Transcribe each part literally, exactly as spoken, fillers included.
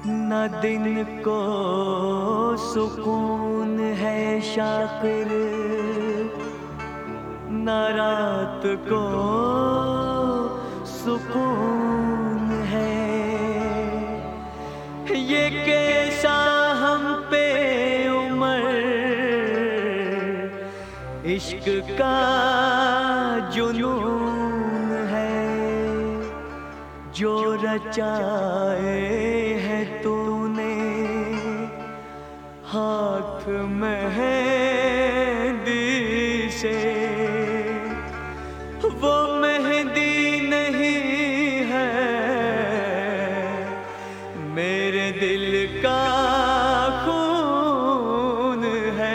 न दिन को सुकून है शाकिर, न रात को सुकून है। ये कैसा हम पे उमर इश्क का जुनून है, जो रचाए है तूने हाथ मेहंदी से। वो मेहंदी नहीं है मेरे दिल का खून है।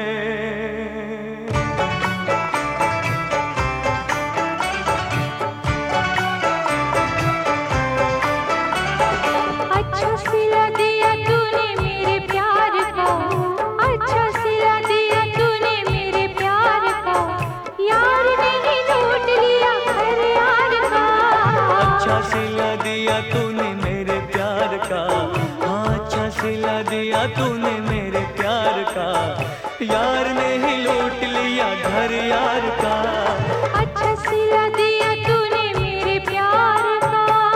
अच्छा सिला दिया तूने मेरे प्यार का, अच्छा सिला दिया तूने मेरे प्यार का, यार नहीं लूट लिया घर यार का। अच्छा सिला दिया तूने मेरे प्यार का, हाँ अच्छा सिला दिया तूने मेरे प्यार का, यार ने ही लूट लिया घर यार का। अच्छा सिला दिया तूने मेरे प्यार का।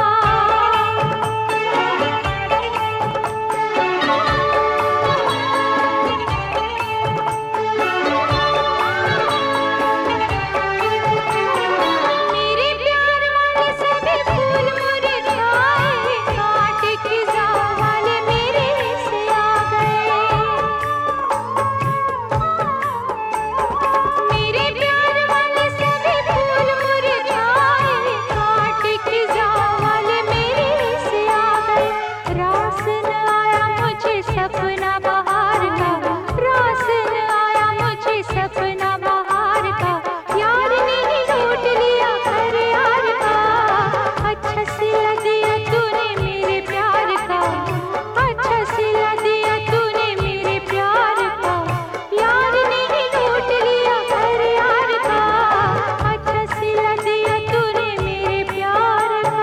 मेरे प्यार वाले सभी फूल मुरझाए, कांट खिजा वाले मेरे से आ गए। मेरे प्यार वाले सभी फूल मुरझाए, कांट खिजा वाले मेरे से आ गए। रास न आया मुझे सपना बहार का, रास न आया मुझे सपना बहार का, यार ने ही लूट लिया घर यार का। अच्छा सिला दिया तूने मेरे प्यार का, अच्छा सिला दिया तूने मेरे प्यार का, यार ने ही लूट लिया घर यार का। अच्छा सिला दिया तूने मेरे प्यार का।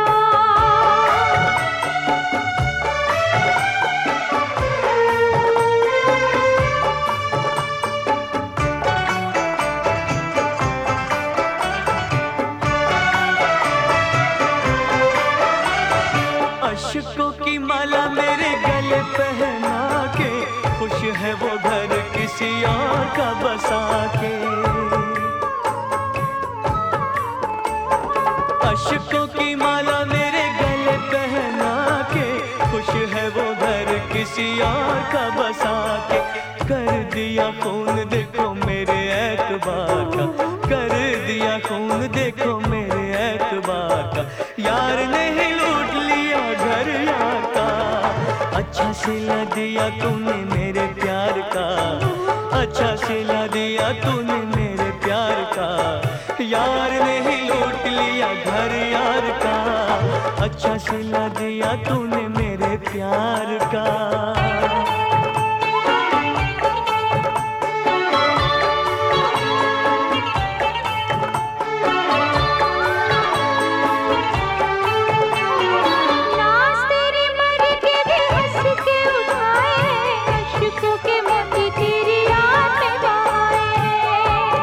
अशकों की माला मेरे गले पहना के, खुश है वो घर किसी और का बसा के। अशकों की माला मेरे गले पहना के, खुश है वो घर किसी और का बसा के। कर दिया खून देखो मेरे ऐतबार का, कर दिया खून देखो मेरे ऐतबार का, यार ने ही लूट लिया घर यार का। अच्छा सिला दिया तूने मेरे प्यार का, अच्छा सिला दिया तूने मेरे प्यार का, यार ने ही लूट लिया घर यार का। अच्छा सिला दिया तूने मेरे प्यार का। नाज़ तेरे मर के भी हंस के उठाए, अश्कों के मोती तेरी याद में बहाए।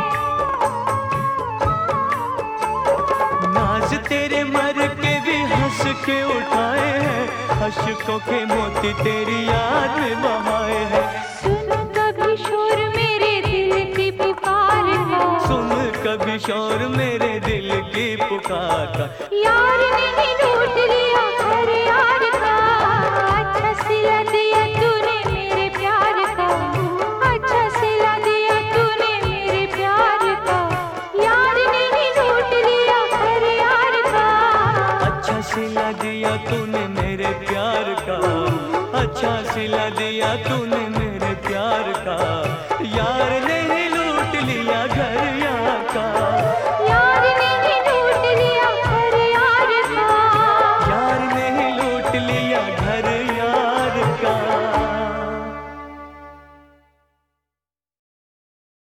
नाज तेरे मर के भी हंस के उठाए हैं, अशकों के मोती तेरी याद में बहाए हैं। सुन कभी शोर मेरे दिल की पुकार का, सुन कभी शोर मेरे दिल की पुकार का, यार ने ही लूट लिया घर यार का। अच्छा सिला दिया तूने मेरे प्यार का, अच्छा सिला दिया तूने मेरे प्यार का, यार ने ही लूट लिया घर यार का। अच्छा सिला दिया तूने मेरे प्यार का, अच्छा सिला दिया तूने मेरे प्यार का, यार ने ही लूट लिया घर यार का। यार ने ही लूट लिया घर यार का, यार ने ही लूट लिया घर